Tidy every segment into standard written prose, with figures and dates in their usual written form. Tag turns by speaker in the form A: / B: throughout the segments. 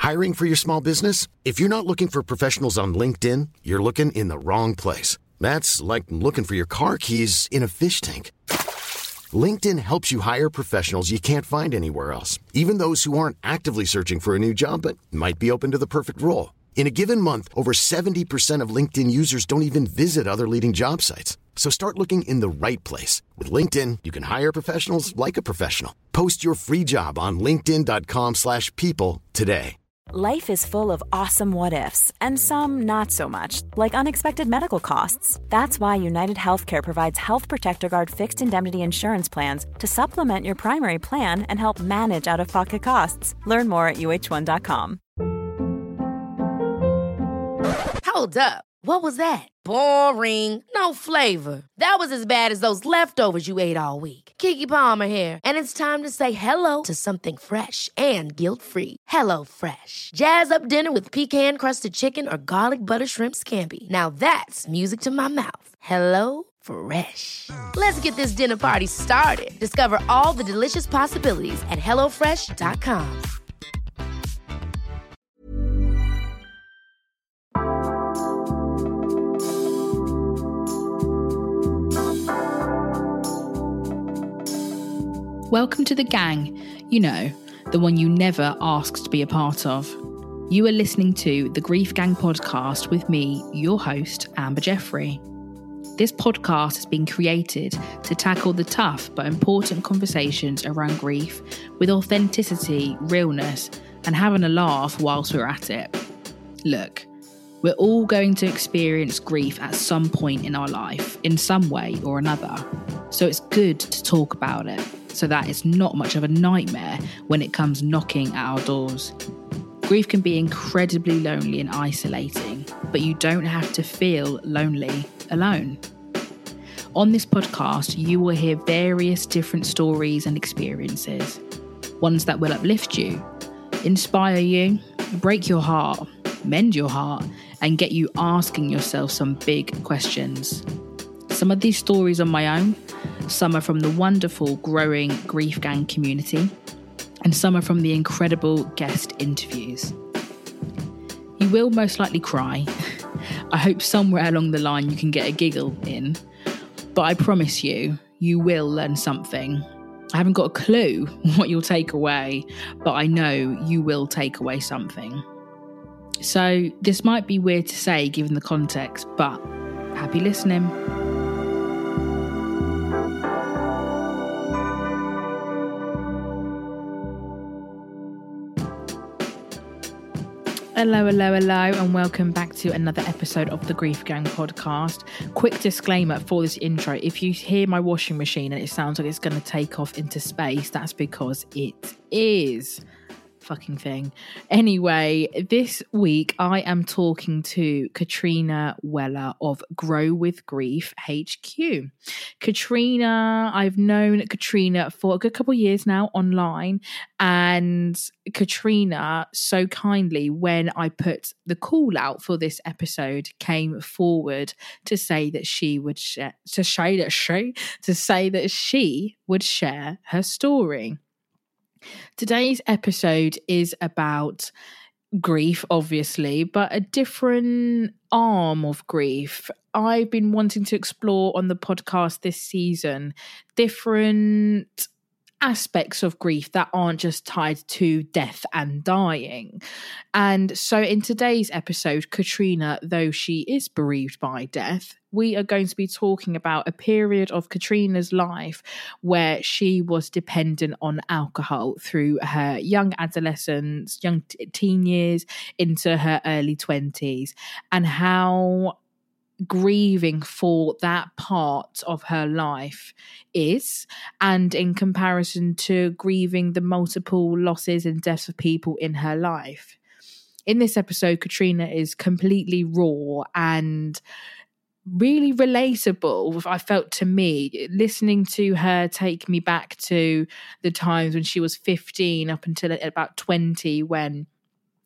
A: Hiring for your small business? If you're not looking for professionals on LinkedIn, you're looking in the wrong place. That's like looking for your car keys in a fish tank. LinkedIn helps you hire professionals you can't find anywhere else, even those who aren't actively searching for a new job but might be open to the perfect role. In a given month, over 70% of LinkedIn users don't even visit other leading job sites. So start looking in the right place. With LinkedIn, you can hire professionals like a professional. Post your free job on linkedin.com/people today.
B: Life is full of awesome what-ifs, and some not so much, like unexpected medical costs. That's why United Healthcare provides Health Protector Guard fixed indemnity insurance plans to supplement your primary plan and help manage out-of-pocket costs. Learn more at uh1.com.
C: Hold up. What was that? Boring. No flavor. That was as bad as those leftovers you ate all week. Keke Palmer here, and it's time to say hello to something fresh and guilt-free. Hello Fresh. Jazz up dinner with pecan-crusted chicken or garlic butter shrimp scampi. Now that's music to my mouth. Hello Fresh. Let's get this dinner party started. Discover all the delicious possibilities at hellofresh.com.
D: Welcome to the gang, you know, the one you never asked to be a part of. You are listening to the Grief Gang podcast with me, your host, Amber Jeffrey. This podcast has been created to tackle the tough but important conversations around grief with authenticity, realness, and having a laugh whilst we're at it. Look, we're all going to experience grief at some point in our life, in some way or another. So it's good to talk about it, so that it's not much of a nightmare when it comes knocking at our doors. Grief can be incredibly lonely and isolating, but you don't have to feel lonely alone. On this podcast, you will hear various different stories and experiences. Ones that will uplift you, inspire you, break your heart, mend your heart, and get you asking yourself some big questions. Some of these stories are my own, some are from the wonderful growing Grief Gang community, and some are from the incredible guest interviews. You will most likely cry. I hope somewhere along the line you can get a giggle in, but I promise you, you will learn something. I haven't got a clue what you'll take away, but I know you will take away something. So this might be weird to say given the context, but happy listening. Hello, and welcome back to another episode of the Grief Gang podcast. Quick disclaimer for this intro: if you hear my washing machine and it sounds like it's going to take off into space, that's because it is. Fucking thing. Anyway, this week I am talking to Katrina Weller of Grow with Grief HQ. Katrina, I've known Katrina for a good couple of years now online, and Katrina so kindly, when I put the call out for this episode, came forward to say that she would share her story. Today's episode is about grief, obviously, but a different arm of grief. I've been wanting to explore on the podcast this season different aspects of grief that aren't just tied to death and dying. And so in today's episode, Katrina, though she is bereaved by death, we are going to be talking about a period of Katrina's life where she was dependent on alcohol through her young adolescence, young teen years into her early 20s, and how grieving for that part of her life is, and in comparison to grieving the multiple losses and deaths of people in her life. In this episode, Katrina is completely raw and really relatable, I felt, to me, listening to her take me back to the times when she was 15 up until about 20, when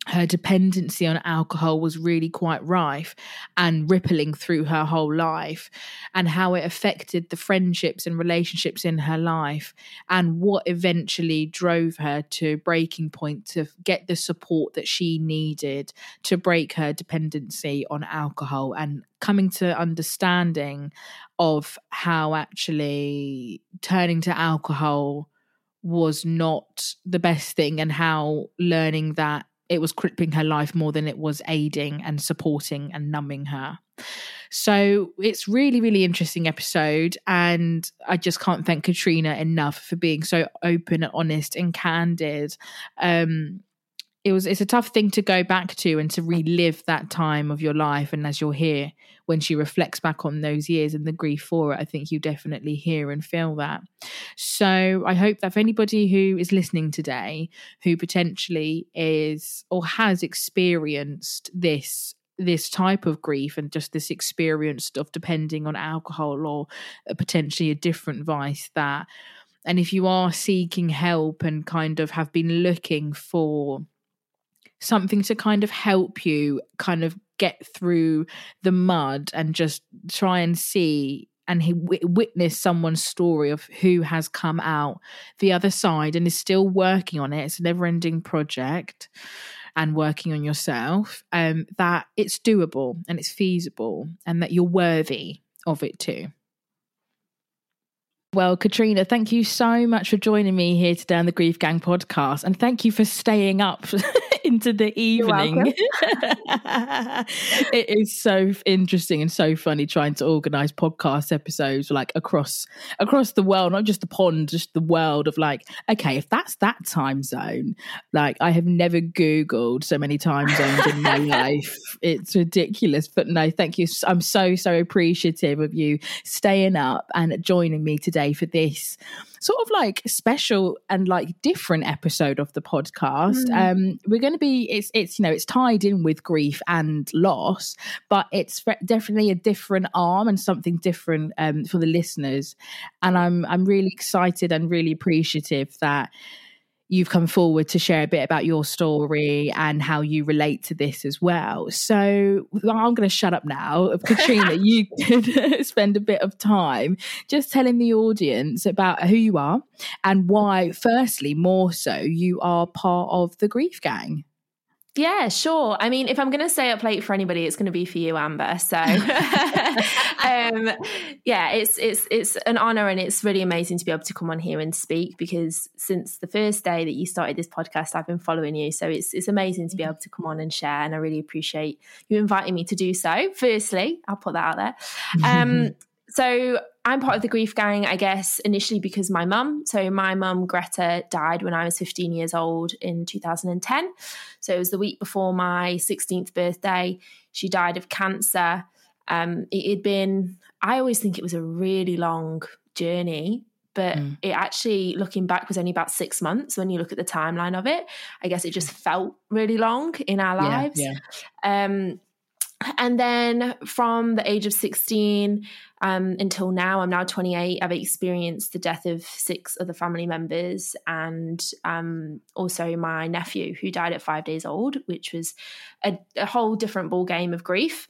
D: her dependency on alcohol was really quite rife and rippling through her whole life, and how it affected the friendships and relationships in her life, and what eventually drove her to breaking point to get the support that she needed to break her dependency on alcohol, and coming to understanding of how actually turning to alcohol was not the best thing, and how learning that it was crippling her life more than it was aiding and supporting and numbing her. So it's really, really interesting episode. And I just can't thank Katrina enough for being so open and honest and candid. It's a tough thing to go back to and to relive that time of your life. And as you'll hear, when she reflects back on those years and the grief for it, I think you definitely hear and feel that. So I hope that for anybody who is listening today, who potentially is or has experienced this type of grief and just this experience of depending on alcohol or potentially a different vice, and if you are seeking help and kind of have been looking for something to kind of help you kind of get through the mud and just try and see and witness someone's story of who has come out the other side and is still working on it. It's a never-ending project, and working on yourself, that it's doable and it's feasible and that you're worthy of it too. Well, Katrina, thank you so much for joining me here today on the Grief Gang podcast, and thank you for staying up into the evening. It is so interesting and so funny trying to organise podcast episodes like across the world, not just the pond, just the world of like, okay, if that's that time zone, like I have never Googled so many time zones in my life. It's ridiculous. But no, thank you. I'm so appreciative of you staying up and joining me today for this sort of like special and like different episode of the podcast. We're going to be, it's tied in with grief and loss, but it's definitely a different arm and something different for the listeners. And I'm really excited and really appreciative that you've come forward to share a bit about your story and how you relate to this as well. So I'm going to shut up now. Katrina, you could spend a bit of time just telling the audience about who you are and why, firstly, more so, you are part of the Grief Gang.
E: Yeah, sure. I mean, if I'm going to stay up late for anybody, it's going to be for you, Amber. So, yeah, it's an honor, and it's really amazing to be able to come on here and speak, because since the first day that you started this podcast, I've been following you. So it's amazing to be able to come on and share, and I really appreciate you inviting me to do so. Firstly, I'll put that out there. So I'm part of the Grief Gang, I guess, initially because my mum, Greta, died when I was 15 years old in 2010. So it was the week before my 16th birthday. She died of cancer. It had been, I always think it was a really long journey, but it actually, looking back, was only about 6 months when you look at the timeline of it. I guess it just felt really long in our lives. Yeah. And then from the age of 16 until now, I'm now 28, I've experienced the death of 6 other family members, and also my nephew, who died at 5 days old, which was a whole different ball game of grief.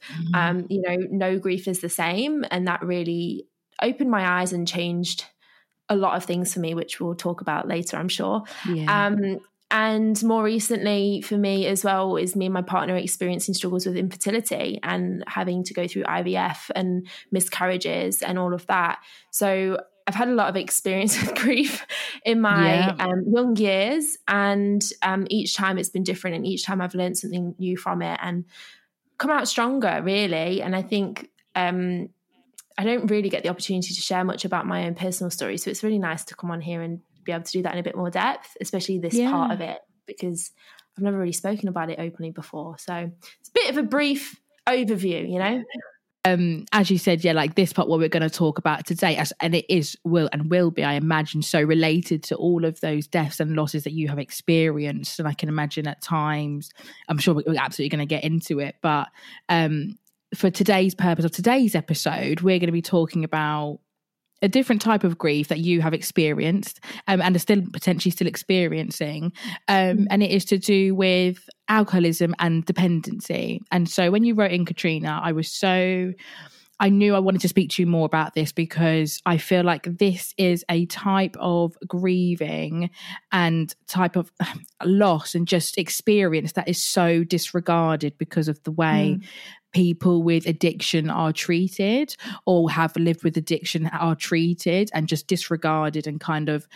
E: No grief is the same. And that really opened my eyes and changed a lot of things for me, which we'll talk about later, I'm sure. Yeah. And more recently for me as well is me and my partner experiencing struggles with infertility and having to go through IVF and miscarriages and all of that. So I've had a lot of experience with grief in my young years, and each time it's been different, and each time I've learned something new from it and come out stronger, really. And I think I don't really get the opportunity to share much about my own personal story. So it's really nice to come on here and be able to do that in a bit more depth, especially this part of it, because I've never really spoken about it openly before. So it's a bit of a brief overview, you know.
D: As you said, like this part, what we're going to talk about today, and it will be, I imagine, so related to all of those deaths and losses that you have experienced. And I can imagine at times, I'm sure we're absolutely going to get into it, but for today's purpose of today's episode, we're going to be talking about a different type of grief that you have experienced and are still potentially still experiencing. And it is to do with alcoholism and dependency. And so when you wrote in, Katrina, I knew I wanted to speak to you more about this because I feel like this is a type of grieving and type of loss and just experience that is so disregarded because of the way people with addiction are treated or have lived with addiction are treated and just disregarded, and kind of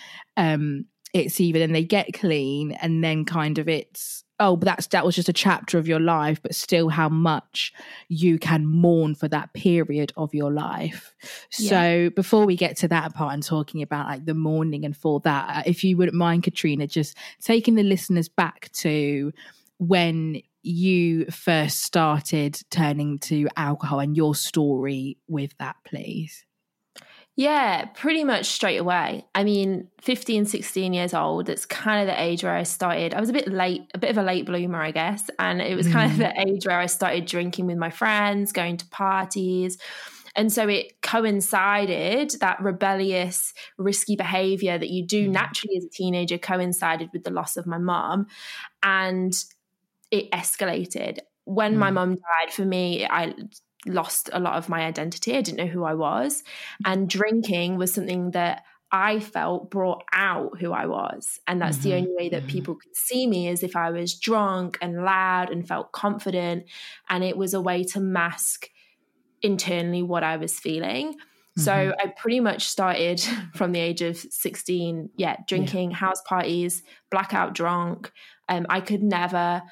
D: it's either then they get clean and then kind of it's, oh, but that was just a chapter of your life, but still how much you can mourn for that period of your life. Yeah. So before we get to that part and talking about like the mourning and for that, if you wouldn't mind, Katrina, just taking the listeners back to when you first started turning to alcohol and your story with that, please.
E: Yeah, pretty much straight away. I mean, 15, 16 years old, it's kind of the age where I started. I was a bit of a late bloomer, I guess. And it was kind of the age where I started drinking with my friends, going to parties. And so it coincided, that rebellious, risky behavior that you do naturally as a teenager coincided with the loss of my mum. And it escalated. When my mum died, for me, I lost a lot of my identity. I didn't know who I was. And drinking was something that I felt brought out who I was. And that's the only way that people could see me, is if I was drunk and loud and felt confident. And it was a way to mask internally what I was feeling. So I pretty much started from the age of 16, drinking, house parties, blackout drunk. I could never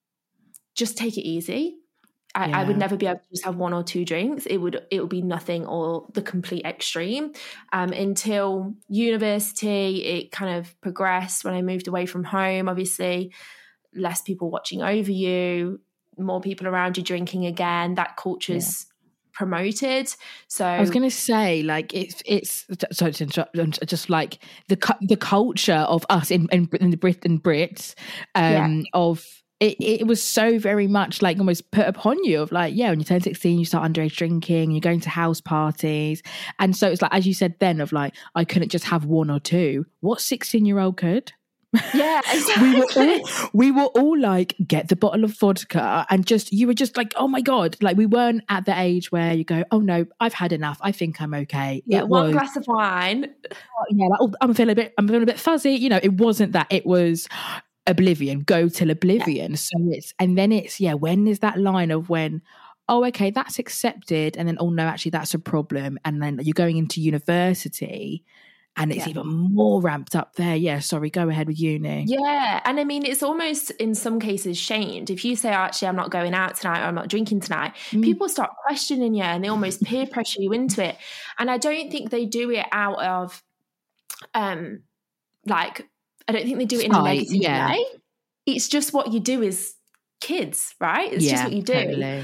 E: just take it easy. I would never be able to just have one or two drinks. It would be nothing or the complete extreme. Until university, it kind of progressed when I moved away from home. Obviously, less people watching over you, more people around you drinking again. That culture's promoted. So
D: I was going to say, like, it's sorry to interrupt, just like the culture of us in the Brits of. It was so very much like almost put upon you of like, when you turn 16, you start underage drinking, you're going to house parties. And so it's like, as you said then, of like, I couldn't just have one or two. What 16-year-old could?
E: Yeah, exactly.
D: we were all like, get the bottle of vodka, and you were just like, oh my God. Like, we weren't at the age where you go, oh no, I've had enough. I think I'm okay.
E: Yeah, one glass of wine.
D: Like, oh, I'm feeling a bit fuzzy. You know, it wasn't that. It was oblivion, go till oblivion. So it's when is that line of when, oh okay, that's accepted, and then oh no, actually that's a problem, and then you're going into university and it's even more ramped up there. Sorry, go ahead with uni.
E: And I mean, it's almost in some cases shamed. If you say, actually I'm not going out tonight, or I'm not drinking tonight, people start questioning you and they almost peer pressure you into it. And I don't think they do it out of I don't think they do it in a negative way. It's just what you do as kids, right? It's just what you do.
D: Totally.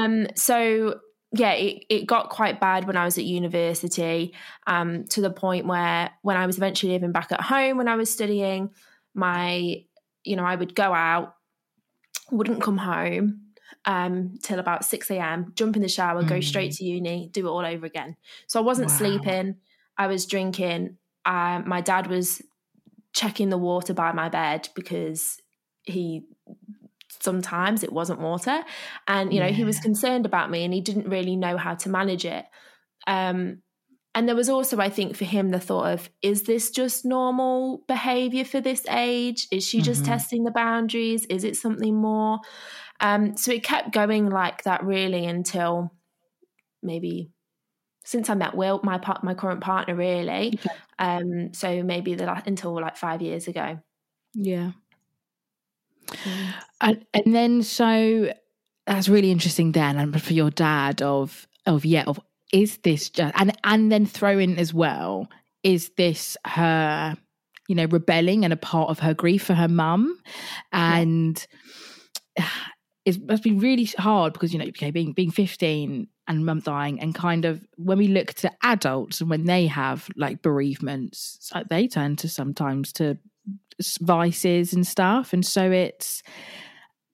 E: It got quite bad when I was at university, to the point where when I was eventually living back at home when I was studying, I would go out, wouldn't come home till about 6 a.m, jump in the shower, go straight to uni, do it all over again. So I wasn't sleeping, I was drinking. My dad was checking the water by my bed because sometimes it wasn't water, and he was concerned about me and he didn't really know how to manage it. And there was also, I think, for him the thought of, is this just normal behavior for this age? Is she just testing the boundaries? Is it something more? So it kept going like that really until maybe since I met Will, my current partner, really. Okay. So maybe until like 5 years ago.
D: Yeah. And then, so that's really interesting then. And for your dad of is this just, and then throw in as well, is this her, rebelling and a part of her grief for her mum? And it must be really hard because, being 15 and mum dying, and kind of when we look to adults and when they have like bereavements, they turn to sometimes to vices and stuff. And so it's,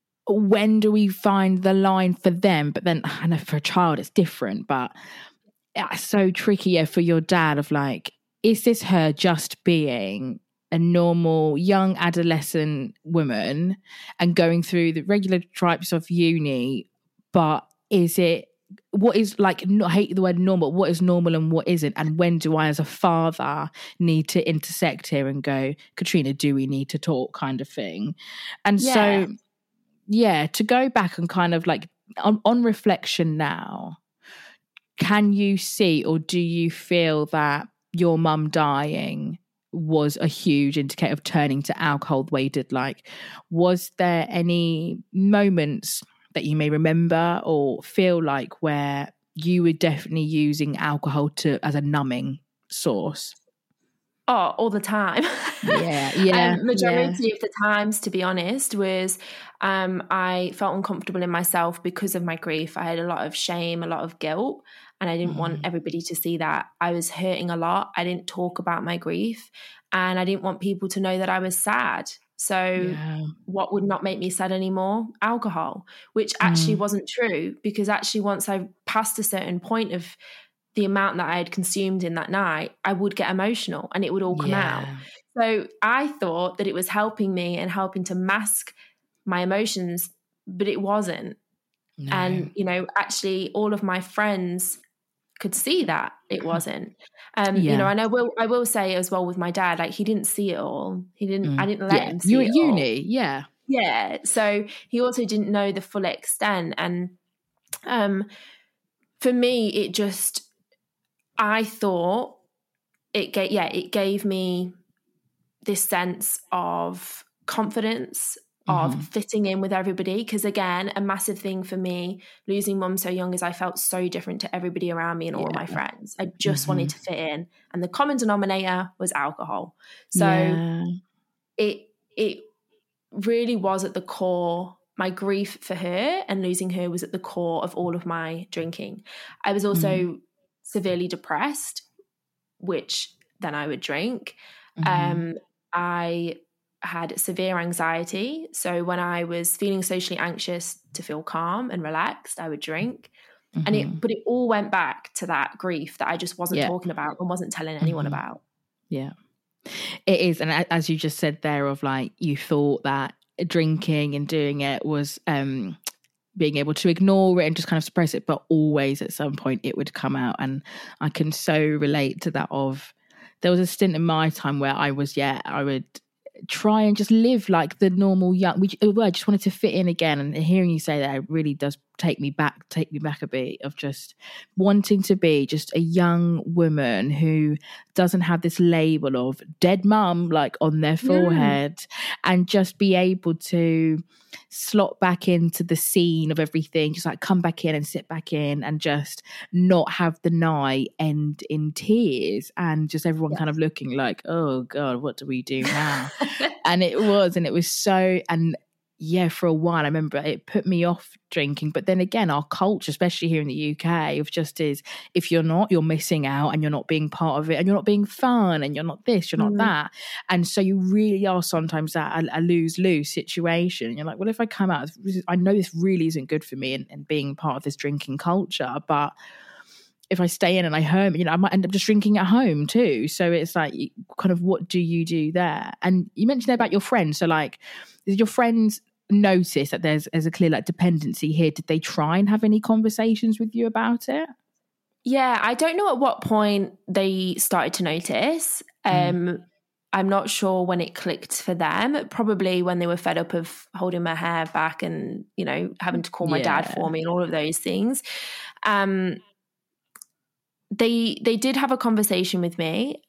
D: when do we find the line for them? But then I know for a child it's different, but it's so tricky for your dad of like, is this her just being a normal young adolescent woman and going through the regular types of uni, but is it, what is like, not hate the word normal, what is normal and what isn't, and when do I as a father need to intersect here and go, Katrina, do we need to talk, kind of thing. And so to go back and kind of like on reflection now, can you see, or do you feel that your mum dying was a huge indicator of turning to alcohol the way you did? Like, was there any moments that you may remember or feel like where you were definitely using alcohol as a numbing source?
E: Oh, all the time. Majority of the times, to be honest, was I felt uncomfortable in myself because of my grief. I had a lot of shame, a lot of guilt, and I didn't want everybody to see that. I was hurting a lot. I didn't talk about my grief, and I didn't want people to know that I was sad. So what would not make me sad anymore? Alcohol, which actually wasn't true, because actually once I passed a certain point of the amount that I had consumed in that night, I would get emotional and it would all come out. So I thought that it was helping me and helping to mask my emotions, but it wasn't. No. And, you know, actually all of my friends could see that it wasn't. You know, and I will say as well with my dad, like, he didn't see it all. I didn't let him see it all. You were at uni,
D: Yeah.
E: So he also didn't know the full extent. And for me, I thought it gave me this sense of confidence, of fitting in with everybody. Because again, a massive thing for me, losing mum so young, is I felt so different to everybody around me and all of my friends. I just wanted to fit in. And the common denominator was alcohol. So it really was at the core. My grief for her and losing her was at the core of all of my drinking. I was also severely depressed, which then I would drink. I had severe anxiety. So when I was feeling socially anxious, to feel calm and relaxed, I would drink. But it all went back to that grief that I just wasn't talking about and wasn't telling anyone about.
D: Yeah, it is. And as you just said there, of like, you thought that drinking and doing it was being able to ignore it and just kind of suppress it, but always at some point it would come out. And I can so relate to that. Of there was a stint in my time where I would try and just live like the normal young. I just wanted to fit in again. And hearing you say that, it really does take me back a bit, of just wanting to be just a young woman who doesn't have this label of dead mum like on their forehead, and just be able to slot back into the scene of everything, just like come back in and sit back in, and just not have the night end in tears, and just everyone kind of looking like, oh God, what do we do now? And it was so, and for a while I remember it put me off drinking. But then again, our culture, especially here in the UK, of just is, if you're not, you're missing out, and you're not being part of it, and you're not being fun, and you're not this, you're not that. And so you really are sometimes at a lose-lose situation. And you're like, well, if I come out, I know this really isn't good for me, and being part of this drinking culture, but if I stay in and I home, I might end up just drinking at home too. So it's like, kind of, what do you do there? And you mentioned about your friends. So like, did your friends notice that there's a clear like dependency here? Did they try and have any conversations with you about it?
E: Yeah, I don't know at what point they started to notice. I'm not sure when it clicked for them. Probably when they were fed up of holding my hair back and, having to call my dad for me and all of those things. They did have a conversation with me.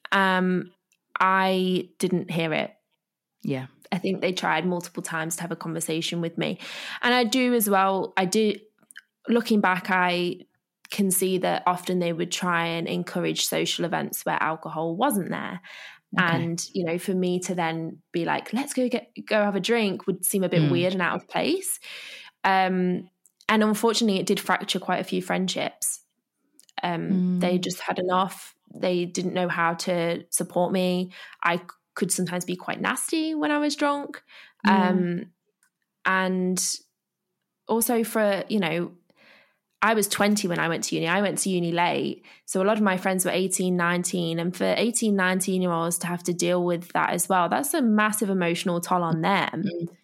E: I didn't hear it.
D: Yeah.
E: I think they tried multiple times to have a conversation with me. And I do as well. Looking back, I can see that often they would try and encourage social events where alcohol wasn't there. Okay. And, for me to then be like, let's go have a drink, would seem a bit weird and out of place. And unfortunately, it did fracture quite a few friendships. They just had enough. They didn't know how to support me. I could sometimes be quite nasty when I was drunk. And also for, I was 20 when I went to uni. I went to uni late. So a lot of my friends were 18, 19. And for 18, 19-year-olds to have to deal with that as well, that's a massive emotional toll on them.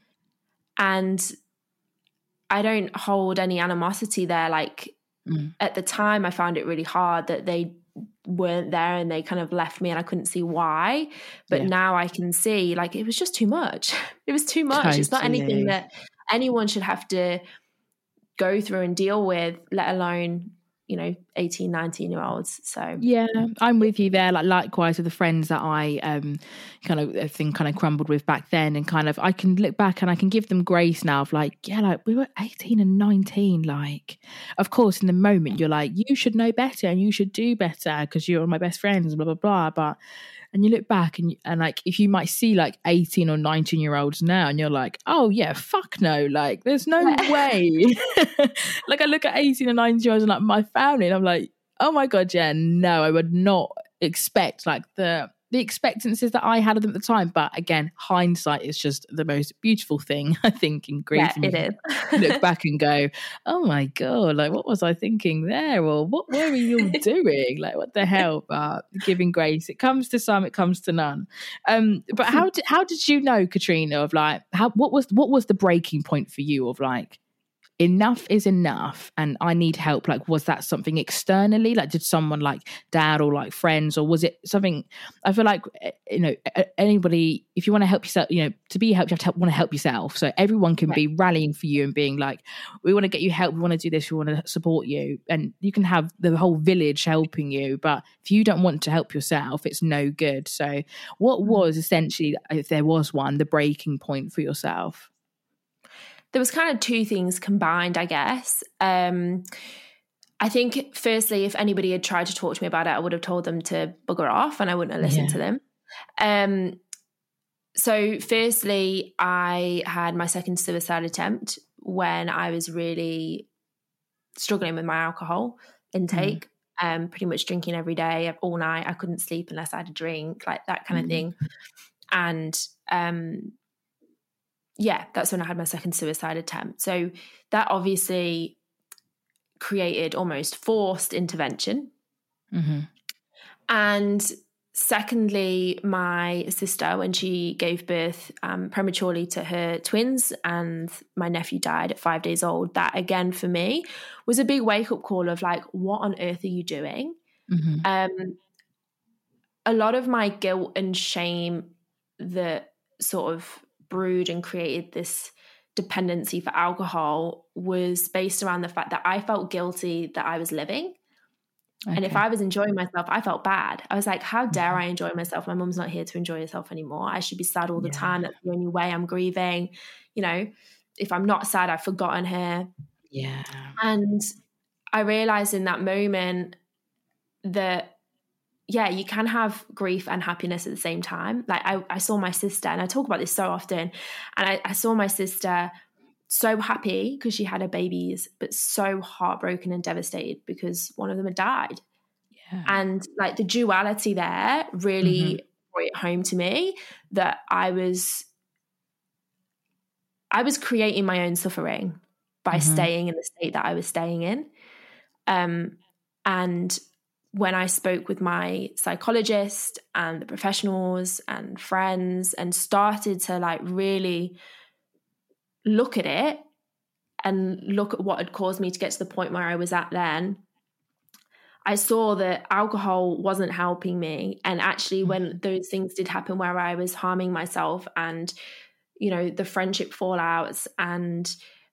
E: And I don't hold any animosity there. Like at the time, I found it really hard that they weren't there and they kind of left me and I couldn't see why. But now I can see, like, it was just too much. It was too much. Totally. It's not anything that anyone should have to go through and deal with, let alone, 18, 19-year-olds. So
D: yeah, I'm with you there. Like likewise with the friends that I kind of crumbled with back then, and kind of I can look back and I can give them grace now of like, yeah, like we were 18 and 19. Like, of course, in the moment you're like, you should know better and you should do better because you're my best friends, blah blah blah. But and you look back and like if you might see like 18 or 19-year-olds now and you're like, oh yeah, fuck no, like there's no way. Like I look at 18 and 19-year-olds and like my family and I'm like, oh my God, yeah, no, I would not expect like the expectancies that I had of them at the time. But again, hindsight is just the most beautiful thing, I think, in grief.
E: Yeah, it is.
D: Look back and go, oh my God, like what was I thinking there? Or what were you all doing? Like what the hell? But giving grace, it comes to some, it comes to none. But how did you know, Katrina, of like what was the breaking point for you of like, enough is enough and I need help? Like, was that something externally? Like, did someone like dad or like friends, or was it something? I feel like, anybody, if you want to help yourself, to be helped, you have to want to help yourself. So everyone can be rallying for you and being like, we want to get you help. We want to do this. We want to support you. And you can have the whole village helping you. But if you don't want to help yourself, it's no good. So what was essentially, if there was one, the breaking point for yourself?
E: There was kind of two things combined, I guess. I think, firstly, if anybody had tried to talk to me about it, I would have told them to bugger off and I wouldn't have listened to them. So firstly, I had my second suicide attempt when I was really struggling with my alcohol intake, pretty much drinking every day, all night. I couldn't sleep unless I had a drink, like that kind of thing. And that's when I had my second suicide attempt. So that obviously created almost forced intervention. And secondly, my sister, when she gave birth prematurely to her twins and my nephew died at 5 days old, that again for me was a big wake-up call of like, what on earth are you doing? A lot of my guilt and shame that sort of brewed and created this dependency for alcohol was based around the fact that I felt guilty that I was living. And if I was enjoying myself, I felt bad. I was like, how dare I enjoy myself? My mum's not here to enjoy herself anymore. I should be sad all the time. That's the only way I'm grieving. If I'm not sad, I've forgotten her. Yeah. And I realized in that moment that you can have grief and happiness at the same time. Like I saw my sister, and I talk about this so often, and I saw my sister so happy because she had her babies, but so heartbroken and devastated because one of them had died. Yeah. And like the duality there really brought it home to me that I was creating my own suffering by staying in the state that I was staying in. And when I spoke with my psychologist and the professionals and friends and started to like really look at it and look at what had caused me to get to the point where I was at then, I saw that alcohol wasn't helping me. And actually when those things did happen where I was harming myself and, the friendship fallouts and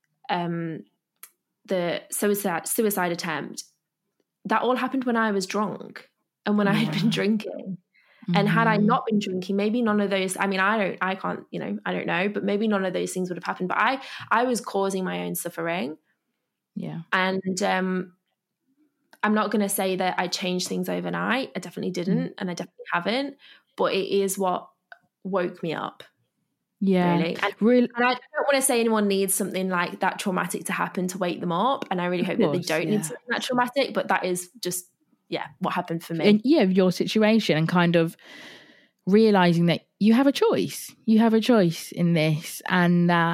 E: the suicide attempt, that all happened when I was drunk and when I had been drinking. And had I not been drinking, maybe none of those, I don't know, but maybe none of those things would have happened. But I was causing my own suffering. Yeah. And I'm not going to say that I changed things overnight. I definitely didn't. And I definitely haven't. But it is what woke me up. Yeah. Really. And I don't want to say anyone needs something like that traumatic to happen to wake them up. And I really hope that they don't need something that traumatic. But that is just, what happened for me.
D: And your situation, and kind of realizing that you have a choice. You have a choice in this, and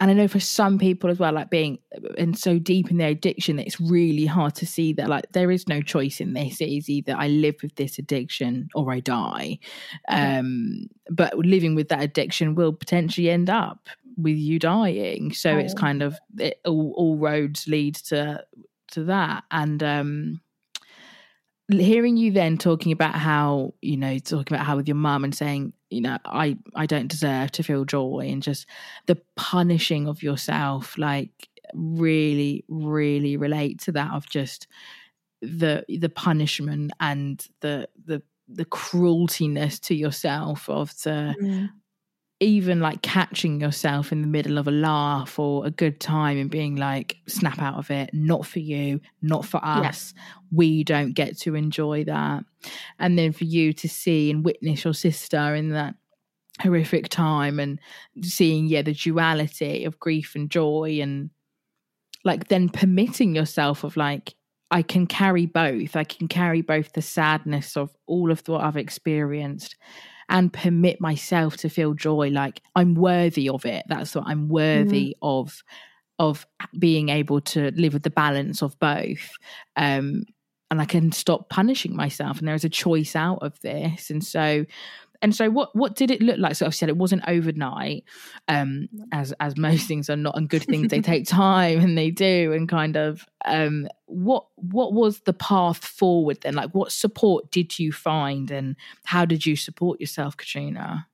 D: And I know for some people as well, like being and so deep in their addiction, that it's really hard to see that like there is no choice in this. It is either I live with this addiction or I die. But living with that addiction will potentially end up with you dying. So it's kind of all roads lead to that. And hearing you then talking about how with your mum and saying, I don't deserve to feel joy, and just the punishing of yourself, like really, really relate to that, of just the punishment and the crueltiness to yourself of the even like catching yourself in the middle of a laugh or a good time and being like, snap out of it, not for you, not for us. We don't get to enjoy that. And then for you to see and witness your sister in that horrific time and seeing, the duality of grief and joy, and like then permitting yourself of like, I can carry both. I can carry both the sadness of all of what I've experienced and permit myself to feel joy. Like I'm worthy of it. That's what I'm worthy of being able to live with the balance of both. And I can stop punishing myself. And there's a choice out of this. And so what did it look like? So I've said it wasn't overnight, as most things are not, and good things, they take time, and they do. And kind of what was the path forward then? Like what support did you find, and how did you support yourself, Katrina?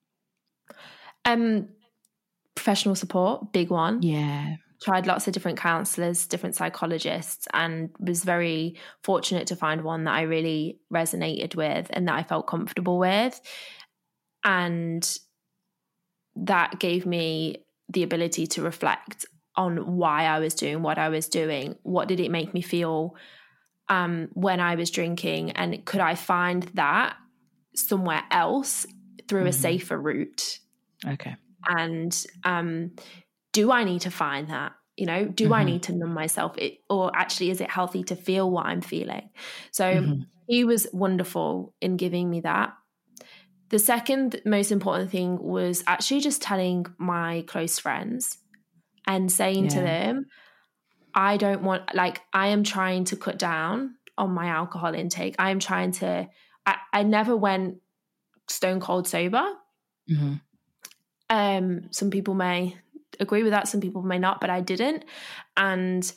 E: Professional support, big one.
D: Yeah.
E: Tried lots of different counsellors, different psychologists, and was very fortunate to find one that I really resonated with and that I felt comfortable with. And that gave me the ability to reflect on why I was doing what I was doing. What did it make me feel when I was drinking? And could I find that somewhere else through a safer route?
D: Okay.
E: And do I need to find that? Do I need to numb myself? Or actually, is it healthy to feel what I'm feeling? So he was wonderful in giving me that. The second most important thing was actually just telling my close friends and saying to them, I am trying to cut down on my alcohol intake. I am trying to, I never went stone cold sober. Some people may agree with that, some people may not, but I didn't. And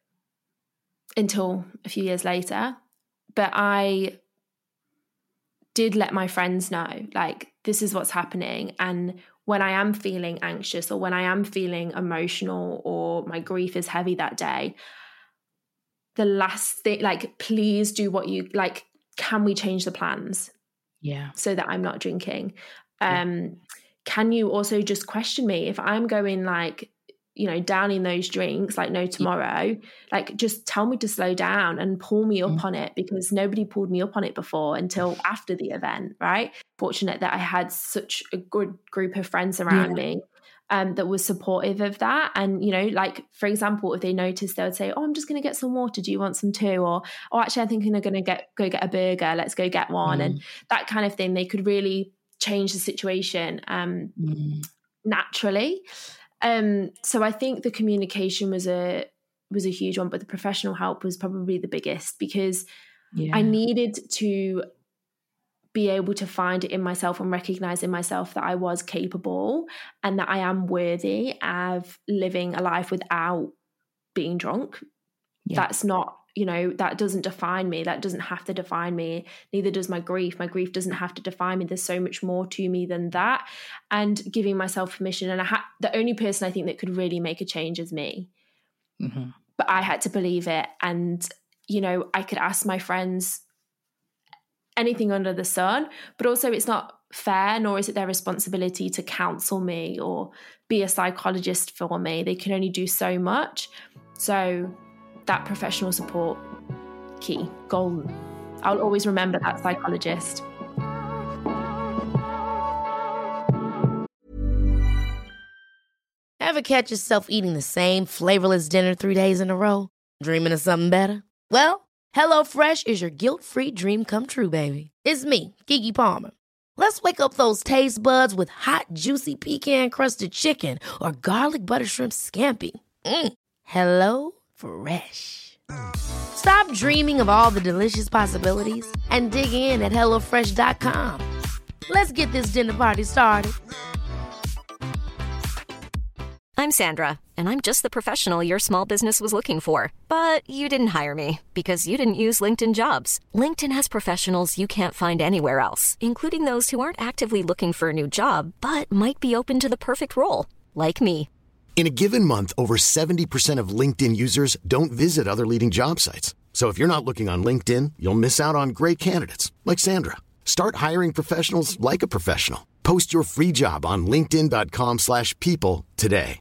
E: until a few years later, but I did let my friends know, like, this is what's happening. And when I am feeling anxious or when I am feeling emotional or my grief is heavy that day, the last thing, like, please do what you like. Can we change the plans?
D: Yeah.
E: So that I'm not drinking. Can you also just question me if I'm going like, downing those drinks, like no tomorrow, like just tell me to slow down and pull me up on it, because nobody pulled me up on it before until after the event, right? Fortunate that I had such a good group of friends around me that was supportive of that. And, like, for example, if they noticed, they would say, oh, I'm just going to get some water. Do you want some too? Or, oh, actually, I think I'm going to go get a burger. Let's go get one. And that kind of thing. They could really change the situation naturally. So I think the communication was a huge one, but the professional help was probably the biggest, because I needed to be able to find it in myself and recognize in myself that I was capable and that I am worthy of living a life without being drunk. That's not, that doesn't define me. That doesn't have to define me. Neither does my grief. My grief doesn't have to define me. There's so much more to me than that. And giving myself permission. And the only person I think that could really make a change is me. But I had to believe it. And, I could ask my friends anything under the sun, but also it's not fair, nor is it their responsibility to counsel me or be a psychologist for me. They can only do so much. So that professional support, key, golden. I'll always remember that psychologist.
C: Ever catch yourself eating the same flavorless dinner 3 days in a row? Dreaming of something better? Well, HelloFresh is your guilt-free dream come true, baby. It's me, Keke Palmer. Let's wake up those taste buds with hot, juicy pecan-crusted chicken or garlic butter shrimp scampi. Hello Fresh. Stop dreaming of all the delicious possibilities and dig in at HelloFresh.com. Let's get this dinner party started.
F: I'm Sandra, and I'm just the professional your small business was looking for. But you didn't hire me because you didn't use LinkedIn Jobs. LinkedIn has professionals you can't find anywhere else, including those who aren't actively looking for a new job, but might be open to the perfect role, like me.
A: In a given month, over 70% of LinkedIn users don't visit other leading job sites. So if you're not looking on LinkedIn, you'll miss out on great candidates like Sandra. Start hiring professionals like a professional. Post your free job on linkedin.com/people today.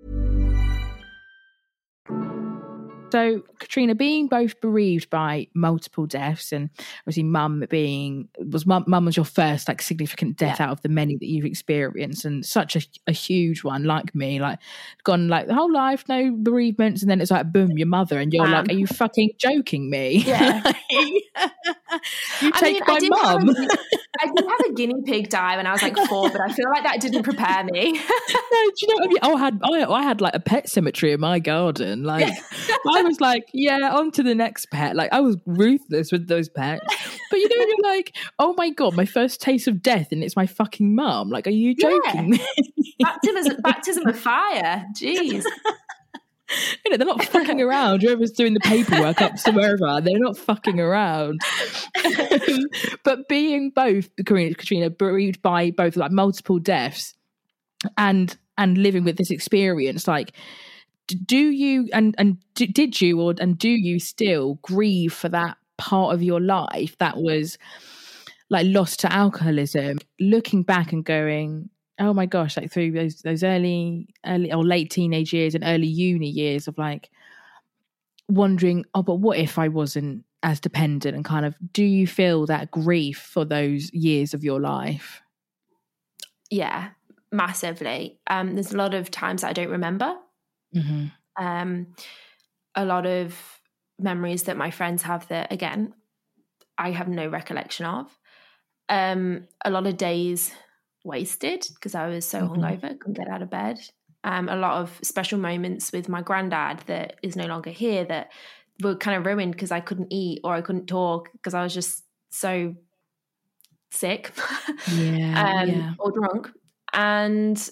D: So, Katrina, being both bereaved by multiple deaths, and obviously mum was your first like significant death out of the many that you've experienced, and such a huge one, like me, like gone like the whole life, no bereavements, and then it's like boom, your mother, and you're like, are you fucking joking me?
E: Yeah.
D: You take my mum.
E: I did have a guinea pig die when I was like 4, but I feel like that didn't prepare me.
D: No, do you know what I mean? I had like a pet cemetery in my garden. Like I was like, yeah, on to the next pet. Like I was ruthless with those pets. But you know, when you're like, oh my God, my first taste of death, and it's my fucking mum. Like, are you joking me?
E: Baptism of fire. Jeez.
D: You know, they're not fucking around. Whoever's doing the paperwork up somewhere, they're not fucking around. But being both, Katrina, bereaved by both like multiple deaths and living with this experience, like, do you did you or do you still grieve for that part of your life that was like lost to alcoholism? Looking back and going, oh my gosh, like through those early or late teenage years and early uni years of like wondering, oh, but what if I wasn't as dependent, and kind of, do you feel that grief for those years of your life?
E: Yeah, massively. There's a lot of times that I don't remember. Mm-hmm. A lot of memories that my friends have that, again, I have no recollection of. A lot of days wasted because I was so hungover, couldn't get out of bed. A lot of special moments with my granddad that is no longer here that were kind of ruined because I couldn't eat or I couldn't talk because I was just so sick or drunk. And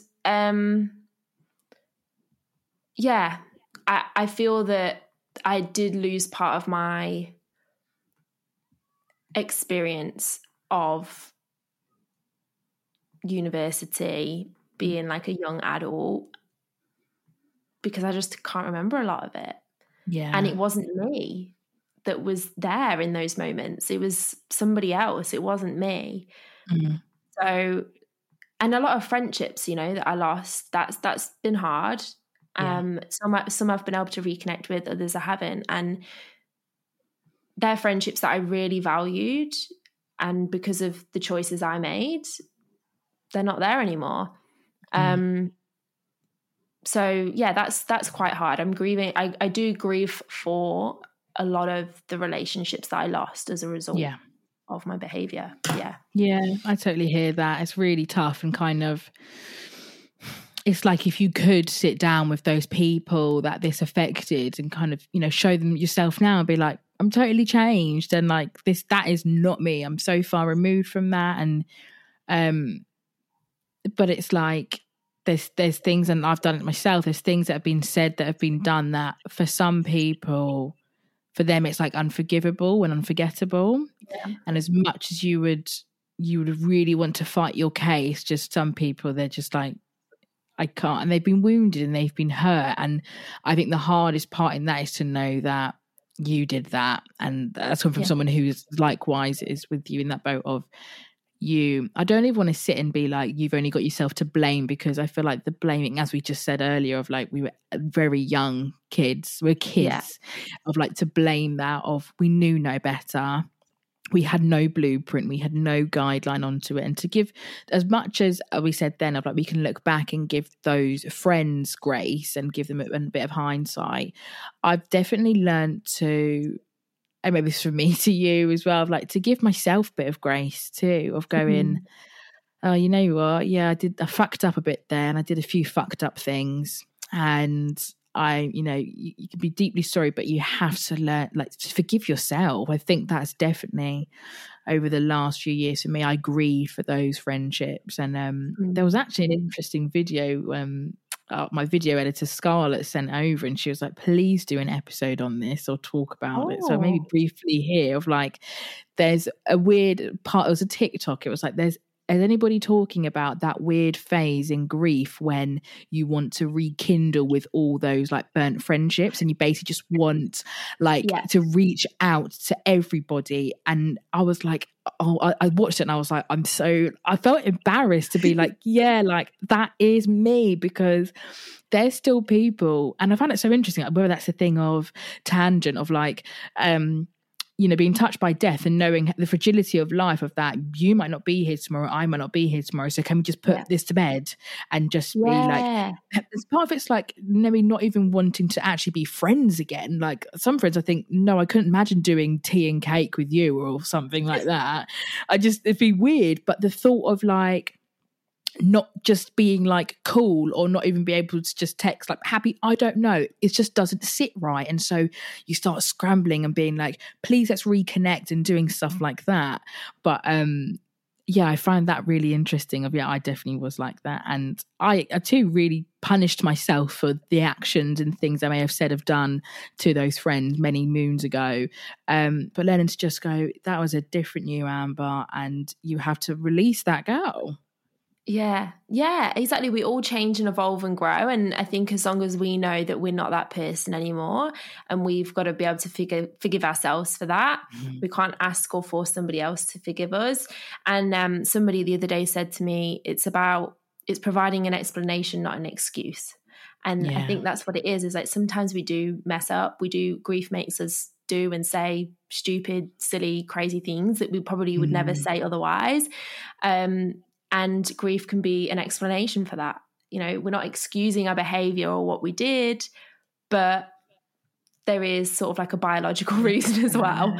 E: I feel that I did lose part of my experience of university, being like a young adult, because I just can't remember a lot of it. Yeah. And it wasn't me that was there in those moments. It was somebody else. It wasn't me. Mm-hmm. So, and a lot of friendships, you know, that I lost, that's been hard. Yeah. Some I've been able to reconnect with, others I haven't. And they're friendships that I really valued. And because of the choices I made, they're not there anymore. So yeah, that's quite hard. I'm grieving. I do grieve for a lot of the relationships that I lost as a result of my behavior. Yeah,
D: I totally hear that. It's really tough, and kind of, it's like if you could sit down with those people that this affected and kind of, you know, show them yourself now and be like, I'm totally changed, and like that is not me. I'm so far removed from that. And but it's like there's things, and I've done it myself, there's things that have been said, that have been done, that for some people, for them it's like unforgivable and unforgettable. Yeah. And as much as you would really want to fight your case, just some people, they're just like, I can't, and they've been wounded and they've been hurt. And I think the hardest part in that is to know that you did that, and that's coming from someone who's likewise is with you in that boat of you. I don't even want to sit and be like, you've only got yourself to blame, because I feel like the blaming, as we just said earlier, of like, we were very young kids, we're kids, of like to blame that of, we knew no better, we had no blueprint, we had no guideline onto it. And to give, as much as we said then, of like, we can look back and give those friends grace and give them a bit of hindsight, I've definitely learned to, and maybe this is from me to you as well, of like to give myself a bit of grace too, of going, oh, you know what? Yeah, I fucked up a bit there, and I did a few fucked up things. And you can be deeply sorry, but you have to learn, like, to forgive yourself. I think that's definitely over the last few years for me. I grieve for those friendships. And there was actually an interesting video my video editor Scarlett sent over, and she was like, please do an episode on this or talk about it. So maybe briefly here of like, there's a weird part, it was a TikTok, it was like, is anybody talking about that weird phase in grief when you want to rekindle with all those like burnt friendships, and you basically just want to reach out to everybody? And I was like, I watched it and I was like, I felt embarrassed to be like, yeah, like that is me, because there's still people, and I found it so interesting, whether that's a thing of tangent of like, being touched by death and knowing the fragility of life, of that you might not be here tomorrow, I might not be here tomorrow. So can we just put this to bed and just be like, as part of it's like maybe not even wanting to actually be friends again. Like some friends, I think, no, I couldn't imagine doing tea and cake with you or something like that. It'd be weird. But the thought of like, not just being like cool, or not even be able to just text like happy, I don't know, it just doesn't sit right. And so you start scrambling and being like, please let's reconnect, and doing stuff like that. But I find that really interesting I definitely was like that. And I too really punished myself for the actions and things I may have said, have done to those friends many moons ago. But learning to just go, that was a different you, Amber, and you have to release that girl.
E: Yeah, exactly. We all change and evolve and grow. And I think as long as we know that we're not that person anymore, and we've got to be able to forgive ourselves for that, we can't ask or force somebody else to forgive us. And somebody the other day said to me, it's providing an explanation, not an excuse. And I think that's what it is like sometimes we do mess up. Grief makes us do and say stupid, silly, crazy things that we probably would never say otherwise. And grief can be an explanation for that. We're not excusing our behavior or what we did, but there is sort of like a biological reason as well.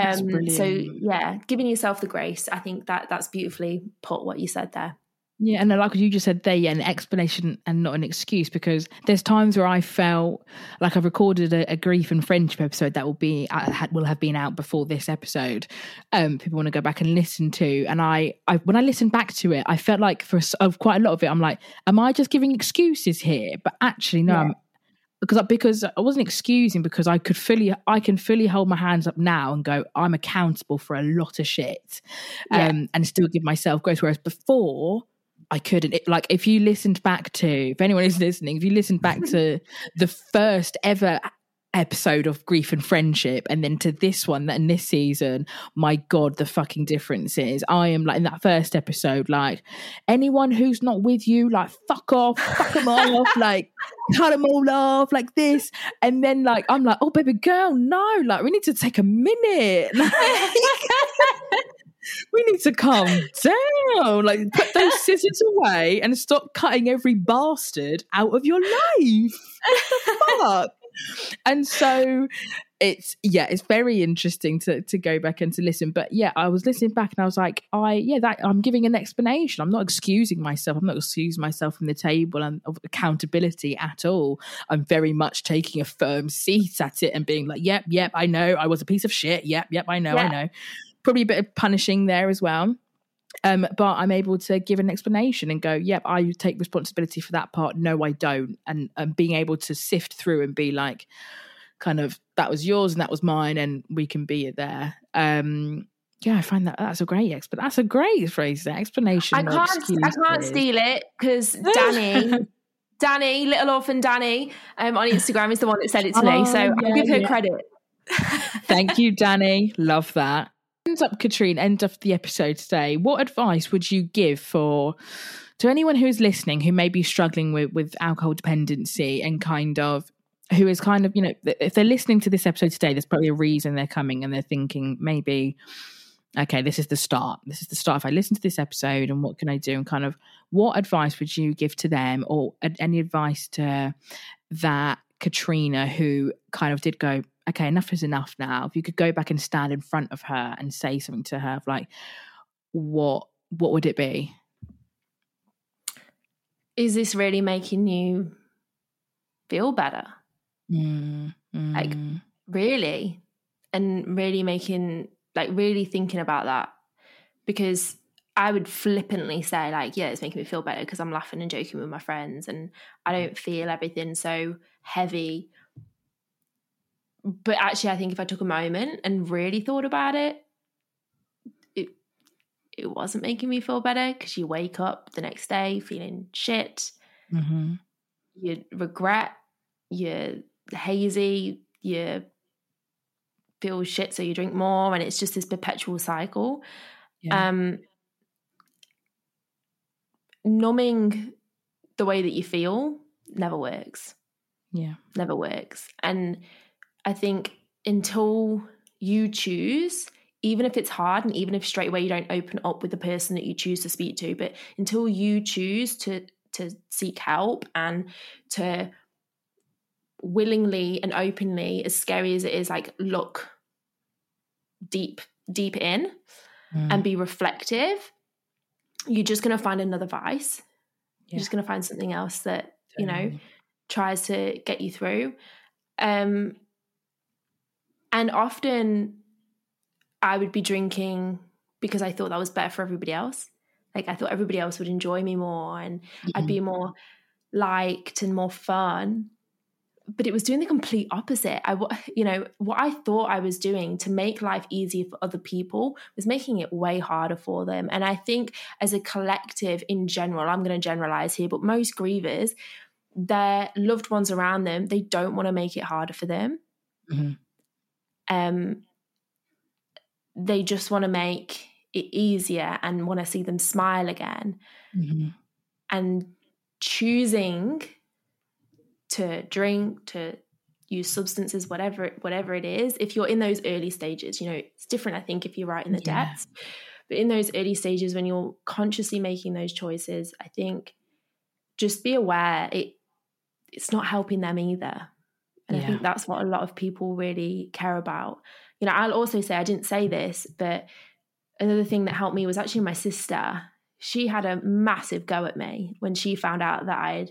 E: Giving yourself the grace. I think that's beautifully put, what you said there.
D: Yeah, and like what you just said there, an explanation and not an excuse, because there's times where I felt like I've recorded a grief and friendship episode that will have been out before this episode. People want to go back and listen to, and I when I listened back to it, I felt like for quite a lot of it, I'm like, am I just giving excuses here? But actually, no, because I wasn't excusing, because I can fully hold my hands up now and go, I'm accountable for a lot of shit, and still give myself grace. Whereas before, I couldn't. If you listened back to, if anyone is listening, if you listened back to the first ever episode of Grief and Friendship and then to this one in this season, my God, the fucking difference is I am like in that first episode, like anyone who's not with you, like fuck off, fuck them off, like cut them all off like this. And then like, I'm like, oh baby girl, no, like we need to take a minute. We need to calm down, like put those scissors away and stop cutting every bastard out of your life. What the fuck? And so it's very interesting to go back and to listen. But I was listening back and I was like, I'm giving an explanation. I'm not excusing myself. I'm not excusing myself from the table and of accountability at all. I'm very much taking a firm seat at it and being like, yep, I know I was a piece of shit. Yep, I know. Probably a bit of punishing there as well. But I'm able to give an explanation and go, yep, I take responsibility for that part. No, I don't. And being able to sift through and be like, kind of, that was yours and that was mine, and we can be there. I find that's a great that's a great phrase, the explanation.
E: I can't steal it, because Danny, little orphan Danny, on Instagram is the one that said it to me. So I'll give her credit.
D: Thank you, Danny. Love that. Katrine, end of the episode today. What advice would you give to anyone who's listening who may be struggling with alcohol dependency, and who is if they're listening to this episode today, there's probably a reason they're coming and they're thinking maybe, okay, this is the start. If I listen to this episode, and what can I do? And kind of what advice would you give to them, or any advice to that Katrina who kind of did go, okay, enough is enough now. If you could go back and stand in front of her and say something to her, like, what would it be?
E: is this really making you feel better? Like, really? And really really thinking about that. Because I would flippantly say, like, yeah, it's making me feel better because I'm laughing and joking with my friends and I don't feel everything so heavy. But actually, I think if I took a moment and really thought about it, it wasn't making me feel better, because you wake up the next day feeling shit.
D: Mm-hmm.
E: You regret, you're hazy, you feel shit, so you drink more, and it's just this perpetual cycle. Yeah. Numbing the way that you feel never works.
D: Yeah.
E: Never works. And I think until you choose, even if it's hard and even if straight away you don't open up with the person that you choose to speak to, but until you choose to seek help and to willingly and openly, as scary as it is, like, look deep in and be reflective, you're just going to find another vice. Yeah. You're just going to find something else that, you know, tries to get you through. And often I would be drinking because I thought that was better for everybody else. Like, I thought everybody else would enjoy me more and I'd be more liked and more fun. But it was doing the complete opposite. What I thought I was doing to make life easier for other people was making it way harder for them. And I think as a collective in general, I'm going to generalize here, but most grievers, their loved ones around them, they don't want to make it harder for them. Mm-hmm. They just want to make it easier and want to see them smile again. Mm-hmm. And choosing to drink, to use substances, whatever it is, if you're in those early stages, you know, it's different, I think, if you're right in the depths. But in those early stages, when you're consciously making those choices, I think just be aware it's not helping them either. And I think that's what a lot of people really care about. You know, I'll also say, I didn't say this, but another thing that helped me was actually my sister. She had a massive go at me when she found out that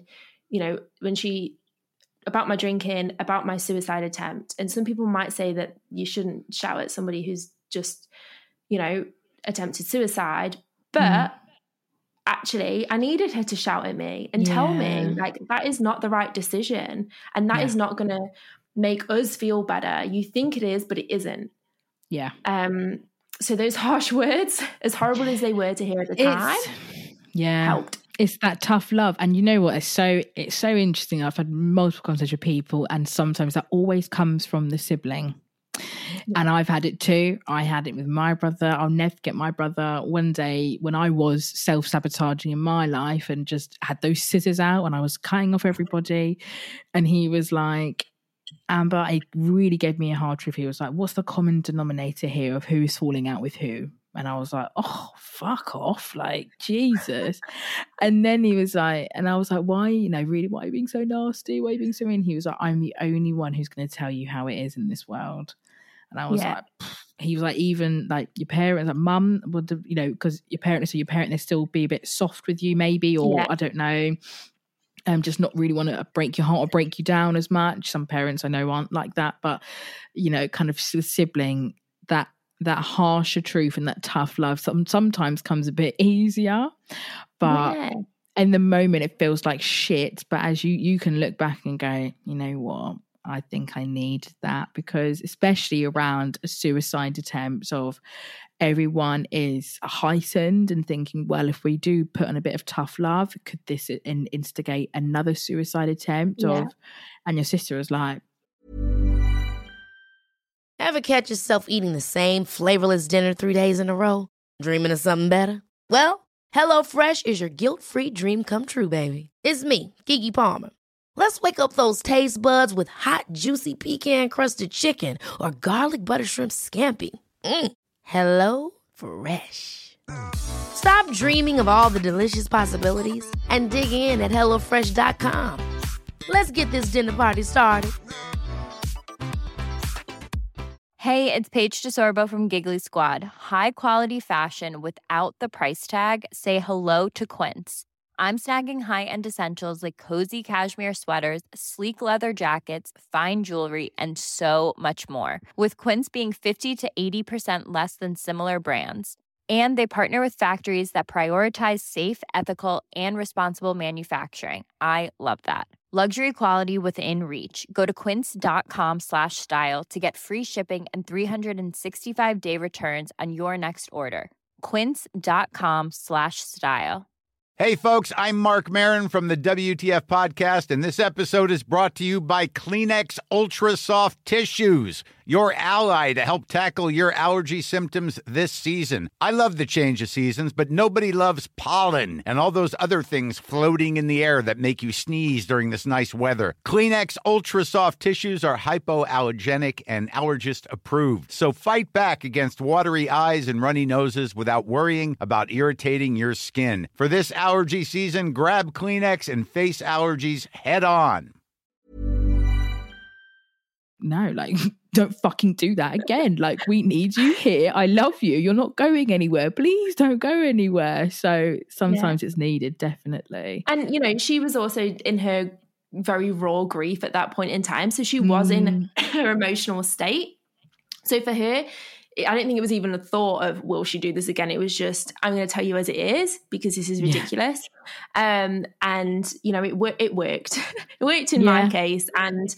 E: about my drinking, about my suicide attempt. And some people might say that you shouldn't shout at somebody who's just, you know, attempted suicide. But actually, I needed her to shout at me and tell me, like, that is not the right decision. And that is not going to make us feel better. You think it is, but it isn't. Yeah. So those harsh words, as horrible as they were to hear at the time, helped.
D: It's that tough love. And you know what? It's so interesting. I've had multiple conversations with people, and sometimes that always comes from the sibling. And I've had it too. I had it with my brother. I'll never forget my brother one day when I was self-sabotaging in my life and just had those scissors out and I was cutting off everybody. And he was like, Amber, it really gave me a hard truth. He was like, what's the common denominator here of who's falling out with who? And I was like, oh, fuck off, like, Jesus. And then he was like, and I was like, why, you know, really, why are you being so nasty? Why are you being so mean? He was like, I'm the only one who's going to tell you how it is in this world. And I was like, he was like, even like your parents, like mum, would, you know, because your parents are your parent, they still be a bit soft with you maybe, or I don't know, just not really want to break your heart or break you down as much. Some parents I know aren't like that, but, you know, kind of sibling, that harsher truth and that tough love sometimes comes a bit easier, but in the moment it feels like shit. But as you can look back and go, you know what, I think I need that, because especially around a suicide attempt, of everyone is heightened and thinking, well, if we do put on a bit of tough love, could this instigate another suicide attempt? And your sister was like,
C: Ever catch yourself eating the same flavorless dinner 3 days in a row? Dreaming of something better? Well, HelloFresh is your guilt-free dream come true, baby. It's me, Keke Palmer. Let's wake up those taste buds with hot, juicy pecan-crusted chicken or garlic butter shrimp scampi. Hello Fresh. Stop dreaming of all the delicious possibilities and dig in at HelloFresh.com. Let's get this dinner party started.
G: Hey, it's Paige DeSorbo from Giggly Squad. High quality fashion without the price tag. Say hello to Quince. I'm snagging high-end essentials like cozy cashmere sweaters, sleek leather jackets, fine jewelry, and so much more. With Quince being 50 to 80% less than similar brands. And they partner with factories that prioritize safe, ethical, and responsible manufacturing. I love that. Luxury quality within reach. Go to quince.com/style to get free shipping and 365-day returns on your next order. Quince.com/style.
H: Hey, folks, I'm Mark Maron from the WTF Podcast, and this episode is brought to you by Kleenex Ultra Soft Tissues, your ally to help tackle your allergy symptoms this season. I love the change of seasons, but nobody loves pollen and all those other things floating in the air that make you sneeze during this nice weather. Kleenex Ultra Soft Tissues are hypoallergenic and allergist approved, so fight back against watery eyes and runny noses without worrying about irritating your skin. For this allergy season, grab Kleenex and face allergies head on.
D: No, like, don't fucking do that again. Like, we need you here. I love you. You're not going anywhere. Please don't go anywhere. So sometimes it's needed, definitely.
E: And, you know, she was also in her very raw grief at that point in time. So she was in her emotional state. So for her, I don't think it was even a thought of, will she do this again? It was just, I'm going to tell you as it is, because this is ridiculous. And, you know, it worked. It worked in my case. And,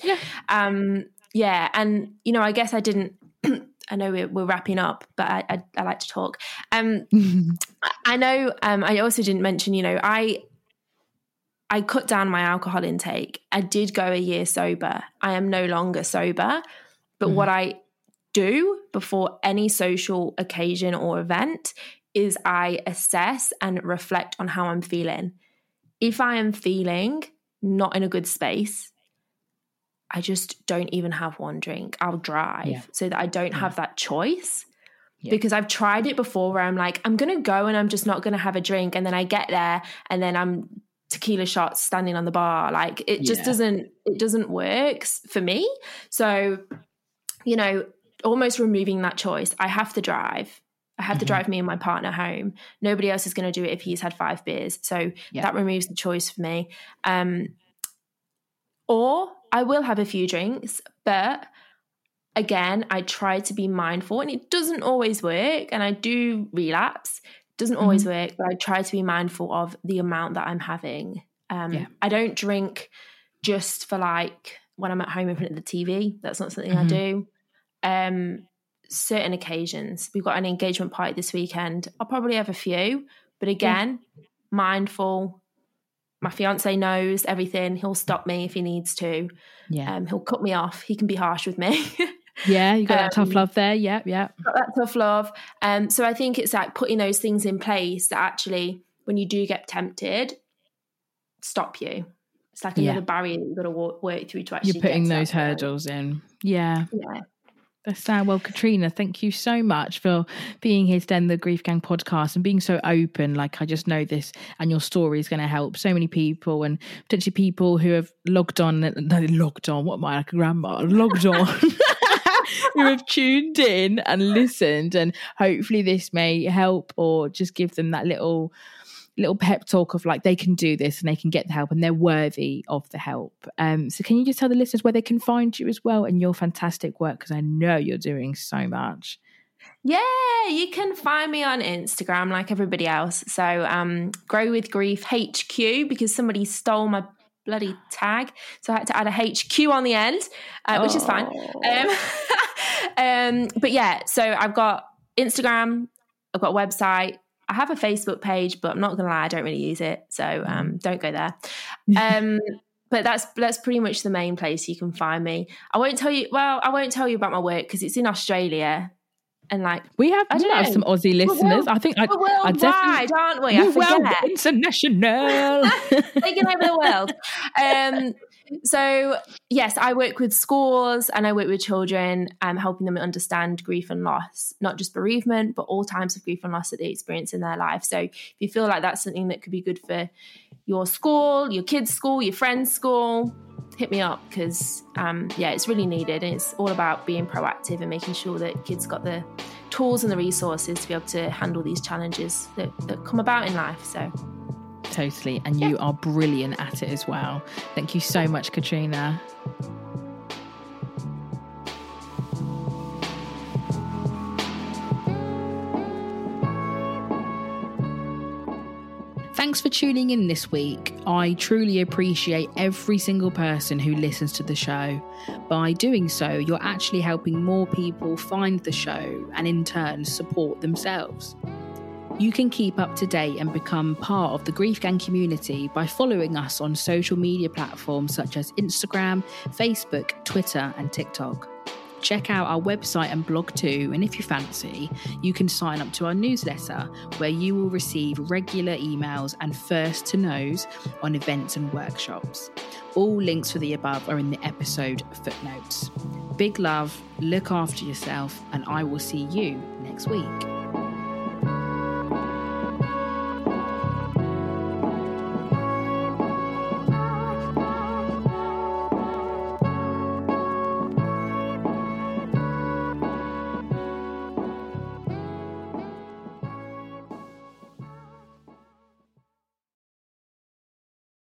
E: and, you know, I guess I didn't, I know we're wrapping up, but I like to talk. I know, I also didn't mention, you know, I cut down my alcohol intake. I did go a year sober. I am no longer sober, but what I do before any social occasion or event is I assess and reflect on how I'm feeling. If I am feeling not in a good space, I just don't even have one drink. I'll drive so that I don't have that choice. Because I've tried it before where I'm like, I'm going to go and I'm just not going to have a drink. And then I get there and then I'm tequila shots standing on the bar. Like it just doesn't work for me. So, you know, almost removing that choice. I have to drive. I have to drive me and my partner home. Nobody else is going to do it if he's had 5 beers. So that removes the choice for me. Or I will have a few drinks, but again, I try to be mindful, and it doesn't always work, and I do relapse. It doesn't always work, but I try to be mindful of the amount that I'm having. I don't drink just for like when I'm at home in front of the TV. That's not something I do. Certain occasions, we've got an engagement party this weekend. I'll probably have a few, but again, mindful. My fiance knows everything. He'll stop me if he needs to. He'll cut me off. He can be harsh with me.
D: You got that tough love there. Got
E: that tough love. So I think it's like putting those things in place that actually, when you do get tempted, stop you. It's like another barrier that you've got to work through to actually.
D: You're putting those hurdles in. Yeah. That's well, Katrina, thank you so much for being here today on the Grief Gang podcast and being so open. Like, I just know this and your story is going to help so many people, and potentially people who have logged on, what am I, like a grandma, logged on, who have tuned in and listened, and hopefully this may help or just give them that little pep talk of like, they can do this and they can get the help and they're worthy of the help. So can you just tell the listeners where they can find you as well and your fantastic work? Because I know you're doing so much.
E: Yeah, you can find me on Instagram like everybody else. So Grow With Grief HQ, because somebody stole my bloody tag. So I had to add a HQ on the end, which is fine. But yeah, so I've got Instagram, I've got a website, I have a Facebook page, but I'm not going to lie, I don't really use it. So don't go there. But that's pretty much the main place you can find me. I won't tell you about my work because it's in Australia. And like,
D: we have some Aussie listeners. I think
E: we're worldwide, aren't we? I forget.
D: International.
E: Taking over the world. So yes, I work with schools and I work with children, helping them understand grief and loss, not just bereavement, but all types of grief and loss that they experience in their life. So if you feel like that's something that could be good for your school, your kids' school, your friend's school, hit me up because, it's really needed. And it's all about being proactive and making sure that kids got the tools and the resources to be able to handle these challenges that come about in life. So
D: Totally. And you are brilliant at it as well. Thank you so much, Katrina. Thanks for tuning in this week. I truly appreciate every single person who listens to the show. By doing so, you're actually helping more people find the show and in turn support themselves. You can keep up to date and become part of the Grief Gang community by following us on social media platforms such as Instagram, Facebook, Twitter and TikTok. Check out our website and blog too, and if you fancy, you can sign up to our newsletter where you will receive regular emails and first to knows on events and workshops. All links for the above are in the episode footnotes. Big love, look after yourself, and I will see you next week.